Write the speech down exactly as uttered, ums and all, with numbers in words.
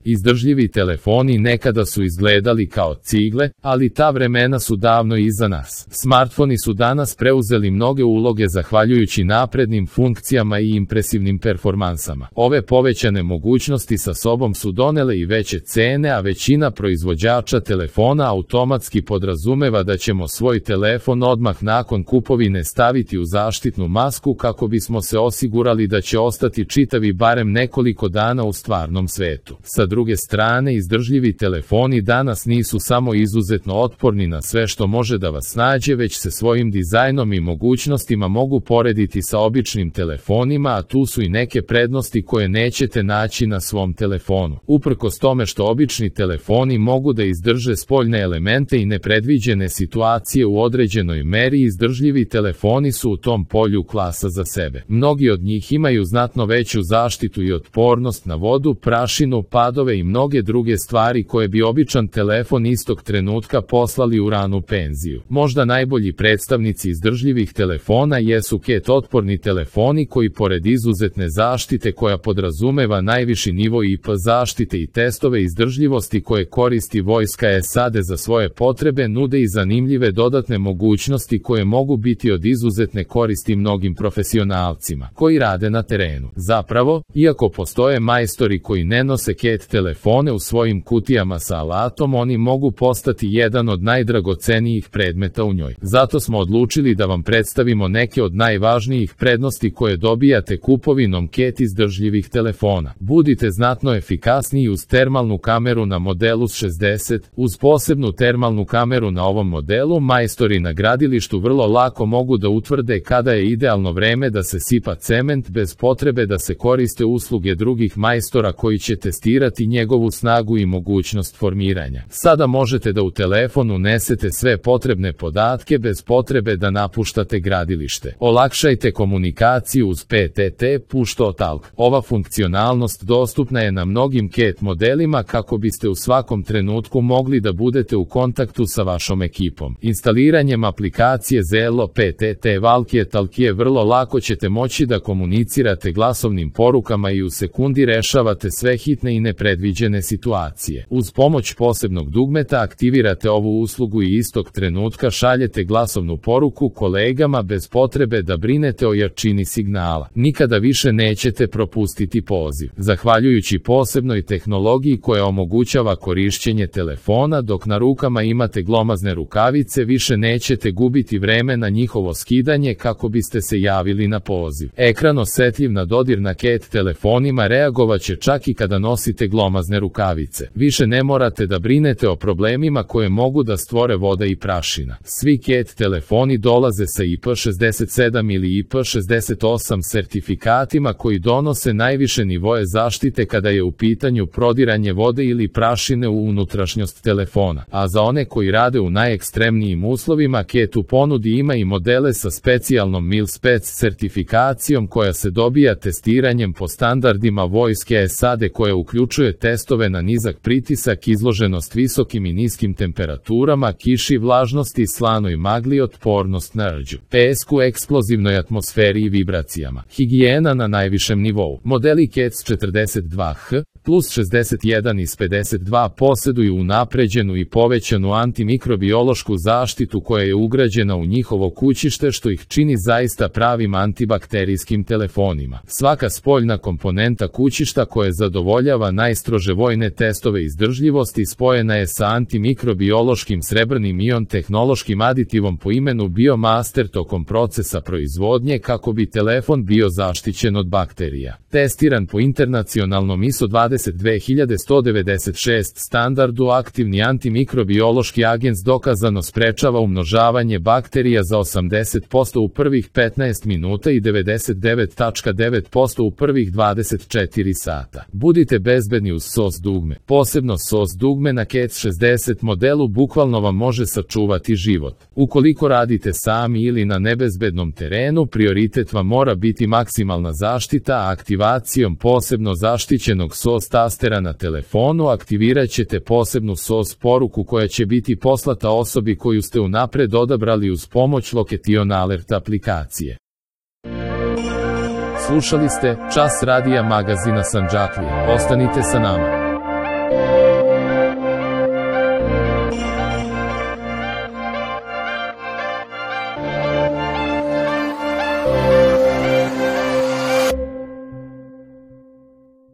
Izdržljivi telefoni nekada su izgledali kao cigle, ali ta vremena su davno iza nas. Smartfoni su danas preuzeli mnoge uloge zahvaljujući naprednim funkcijama i impresivnim performansama. Ove povećane mogućnosti sa sobom su donele i veće cene, a većina proizvođača telefona automatski podrazumeva da ćemo svoj telefon odmah nakon kupovine staviti u zaštitnu masku kako bismo se osigurali da će ostati čitavi barem nekoliko dana u stvarnom svetu. Sa druge strane, izdržljivi telefoni danas nisu samo izuzetno otporni na sve što može da vas snađe, već se svojim dizajnom i mogućnostima mogu porediti sa običnim telefonima, a tu su i neke prednosti koje nećete naći na svom telefonu. Uprkos tome što obični telefoni mogu da izdrže spoljne elemente i nepredviđene situacije u određenoj meri, izdržljivi telefoni su u tom polju klasa za sebe. Mnogi od njih imaju znatno veću zaštitu i otpornost na vodu, prašinu, padove i mnoge druge stvari koje bi običan telefon istog trenutka poslali u ranu penziju. Možda najbolji predstavnici izdržljivih telefona jesu ket otporni telefoni koji pored izuzetne zaštite koja podrazumeva najviši nivo I P zaštite i testove izdržljivosti koje koristi vojska S A D za svoje potrebe, nude i zanimljive dodatne mogućnosti koje mogu biti od izuzetne koristi mnogim profesionalcima koji rade na terenu. Zapravo, iako postoje majstori koji ne nose ket telefone u svojim kutijama sa alatom, oni mogu postati jedan od najdragocenijih predmeta u njoj. Zato smo odlučili da vam predstavimo neke od najvažnijih prednosti koje dobijate kupovinom ket izdržljivih telefona. Budite znatno efikasniji uz termalnu kameru na modelu S šezdeset. Uz posebnu termalnu kameru na ovom modelu, majstori na gradilištu vrlo lako mogu da utvrde kada je idealno vreme da se sipa cement bez potrebe da se koriste usluge drugih majstora koji će testirati njegovu snagu i mogućnost formiranja. Sada možete da u telefon unesete sve potrebne podatke bez potrebe da napuštate gradilište. Olakšajte komunikaciju uz P T T Push to Talk. Ova funkcionalnost dostupna je na mnogim ket modelima kako biste u svakom trenutku mogli da budete u kontaktu sa vašom ekipom. Instaliranjem aplikacije Zello P T T Walkie Talkie vrlo lako ćete moći da komunicirate glasovnim porukama i u sekundi rešavate sve hitne i nepredviđene situacije. Uz pomoć posebnog dugmeta aktivirate ovu uslugu i istog trenutka šaljete glasovnu poruku kolegama bez potrebe da brinete o jačini signala. Nikada više nećete propustiti poziv. Zahvaljujući posebnoj tehnologiji koja omogućava korišćenje telefona dok na rukama imate glomazne rukavice, više nećete gubiti vreme na njihovo skidanje kako biste se javili na poziv. Ekran osetljiv na dodir na ket telefonima reagovaće čak i kada nosite glomazne rukavice. Više ne morate da brinete o problemima koje mogu da stvore voda i prašina. Svi ket telefoni dolaze sa I P šezdeset sedam ili I P šezdeset osam sertifikatima koji donose najviše nivoe zaštite kada je u pitanju prodiranje vode ili prašine u unutrašnjost telefona. A za one koji rade u najekstremnijim uslovima, ket u ponudi ima i modele sa specijalnom mil-spec sertifikacijom koja se dobija testiranjem po standardima vojske S A D koja uključuje testove na nizak pritisak, izloženost visokim i niskim temperaturama, kiši, vlažnosti, slanoj magli, otpornost na rđu, P S Q eksplozivnoj atmosferi i vibracijama. Higijena na najvišem nivou. Modeli ket četrdeset dva H plus šezdeset jedan i pedeset dva posjeduju unapređenu i povećanu antimikrobiološku zaštitu koja je ugrađena u njihovo kućište što ih čini zaista pravim antibakterijskim telefonima. Svaka spoljna komponenta kućišta koja zadovoljava najstrože vojne testove izdržljivosti spojena je sa antimikrobiološkim srebrnim ion tehnološkim aditivom po imenu Biomaster tokom procesa proizvodnje kako bi telefon bio zaštićen od bakterija. Testiran po internacionalnom I S O dvadeset dve hiljade sto devedeset šest standardu, aktivni antimikrobiološki agens dokazano sprečava umnožavanje bakterija za osamdeset posto u prvih petnaest minuta i devedeset devet zarez devet posto u prvih dvadeset četiri sata. Budite bezbedni uz S O S dugme. Posebno S O S dugme na ket šezdeset modelu bukvalno vam može sačuvati život. Ukoliko radite sami ili na nebezbednom terenu, prioritet vam mora biti maksimalna zaštita, a aktivacijom posebno zaštićenog S O S tastera na telefonu aktivirat ćete posebnu S O S poruku koja će biti poslata osobi koju ste unapred odabrali uz pomoć Location Alert aplikacije. Slušali ste Čas radija magazina Sandžaklija. Ostanite sa nama.